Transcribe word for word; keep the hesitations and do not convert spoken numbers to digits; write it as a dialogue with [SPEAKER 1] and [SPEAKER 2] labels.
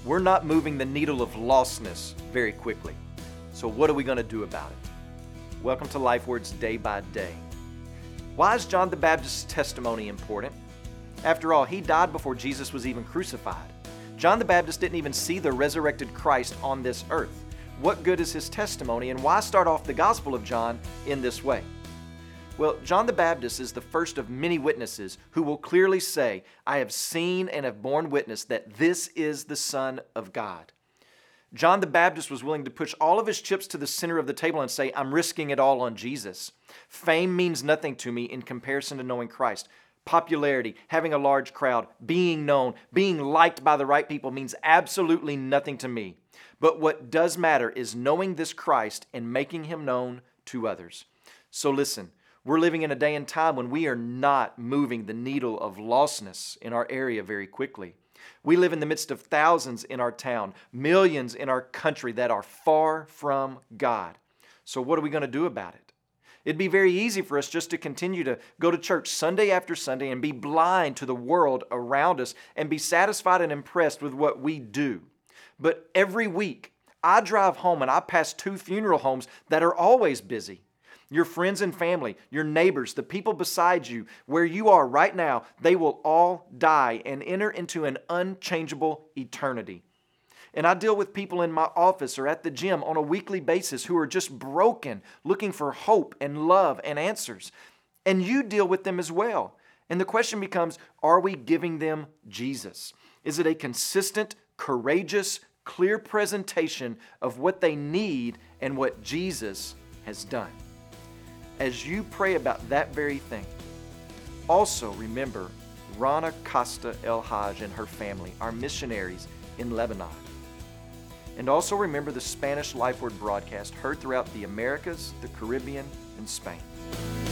[SPEAKER 1] we're not moving the needle of lostness very quickly. So what are we going to do about it? Welcome to Life Words Day by Day. Why is John the Baptist's testimony important? After all, he died before Jesus was even crucified. John the Baptist didn't even see the resurrected Christ on this earth. What good is his testimony, and why start off the Gospel of John in this way? Well, John the Baptist is the first of many witnesses who will clearly say, I have seen and have borne witness that this is the Son of God. John the Baptist was willing to push all of his chips to the center of the table and say, I'm risking it all on Jesus. Fame means nothing to me in comparison to knowing Christ. Popularity, having a large crowd, being known, being liked by the right people means absolutely nothing to me. But what does matter is knowing this Christ and making Him known to others. So listen, we're living in a day and time when we are not moving the needle of lostness in our area very quickly. We live in the midst of thousands in our town, millions in our country that are far from God. So what are we going to do about it? It'd be very easy for us just to continue to go to church Sunday after Sunday and be blind to the world around us and be satisfied and impressed with what we do. But every week, I drive home and I pass two funeral homes that are always busy. Your friends and family, your neighbors, the people beside you, where you are right now, they will all die and enter into an unchangeable eternity. And I deal with people in my office or at the gym on a weekly basis who are just broken, looking for hope and love and answers. And you deal with them as well. And the question becomes, are we giving them Jesus? Is it a consistent, courageous, clear presentation of what they need and what Jesus has done? As you pray about that very thing, also remember Rana Costa El Haj and her family, our missionaries in Lebanon. And also remember the Spanish Life Word broadcast heard throughout the Americas, the Caribbean, and Spain.